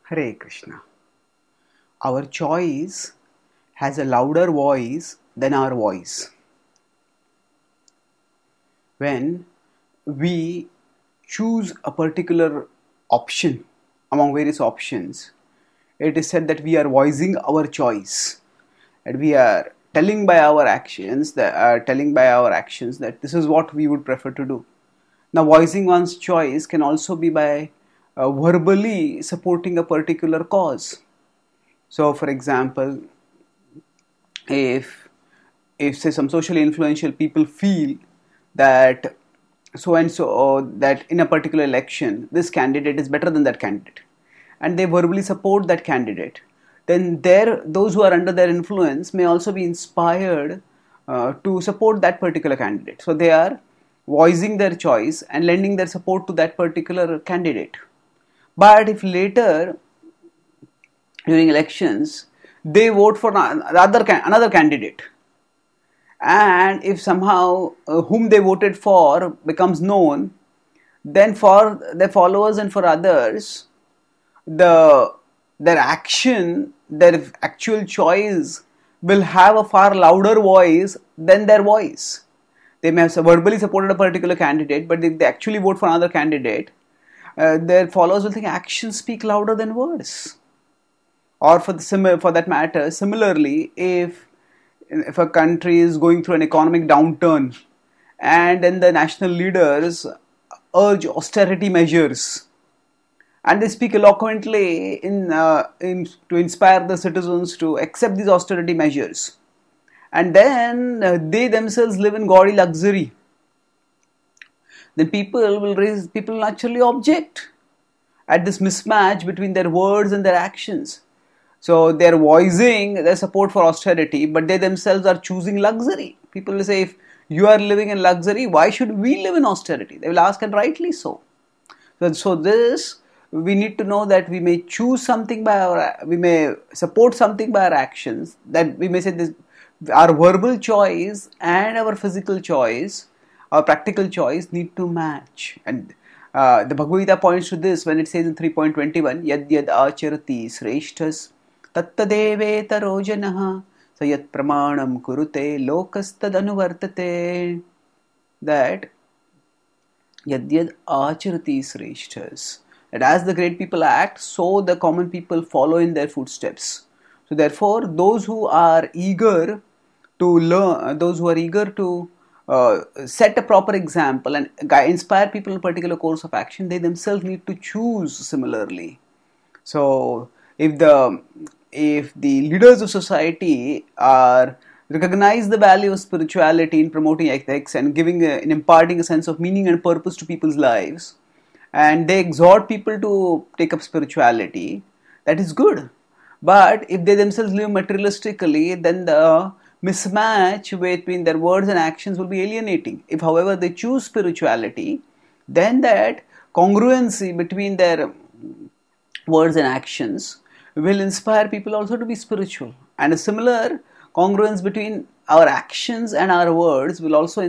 Hare Krishna. Our choice has a louder voice than our voice. When we choose a particular option among various options, it is said that we are voicing our choice, and we are telling by our actions that this is what we would prefer to do. Now, voicing one's choice can also be by verbally supporting a particular cause. So, for example, if if say some socially influential people feel that so and so, or that in a particular election this candidate is better than that candidate, and they verbally support that candidate, then those who are under their influence may also be inspired to support that particular candidate. So they are voicing their choice and lending their support to that particular candidate. But if later during elections they vote for another candidate, and if somehow whom they voted for becomes known, then for their followers and for others, the their action, their actual choice will have a far louder voice than their voice. They may have verbally supported a particular candidate, but if they actually vote for another candidate, their followers will think actions speak louder than words. Or for that matter, similarly, if a country is going through an economic downturn, and then the national leaders urge austerity measures, and they speak eloquently to inspire the citizens to accept these austerity measures, and then they themselves live in gaudy luxury, then people naturally object at this mismatch between their words and their actions. So they are voicing their support for austerity, but they themselves are choosing luxury. People will say, if you are living in luxury, why should we live in austerity? They will ask, and rightly so. So this, we need to know that we may choose something we may support something by our actions. That we may say this, our verbal choice and our physical choice, our practical choice need to match. And the Bhagavad Gita points to this when it says in 3.21, Yad yad acharati sreshthas tattadevetaro janah sayat pramanam kurute lokastad anuvartate. That yad yad acharati sreshthas, that as the great people act, so the common people follow in their footsteps. So therefore, those who are eager to learn, those who are eager to set a proper example and inspire people in a particular course of action, they themselves need to choose similarly. So if the leaders of society are recognize the value of spirituality in promoting ethics and in imparting a sense of meaning and purpose to people's lives, and they exhort people to take up spirituality, that is good. But if they themselves live materialistically, then the mismatch between their words and actions will be alienating. If, however, they choose spirituality, then that congruency between their words and actions will inspire people also to be spiritual. And a similar congruence between our actions and our words will also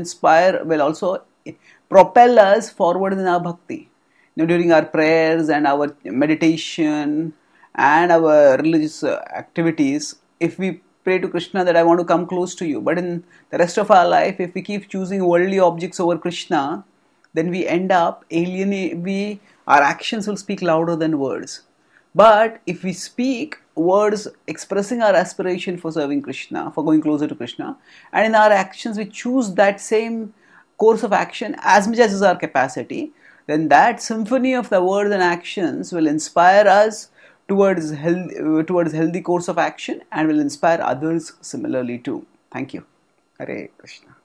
propel us forward in our bhakti. During our prayers and our meditation and our religious activities, if we pray to Krishna that I want to come close to you, but in the rest of our life, if we keep choosing worldly objects over Krishna, then we end up our actions will speak louder than words. But if we speak words expressing our aspiration for serving Krishna, for going closer to Krishna, and in our actions we choose that same course of action as much as is our capacity, then that symphony of the words and actions will inspire us towards healthy course of action and will inspire others similarly too. Thank you. Hare Krishna.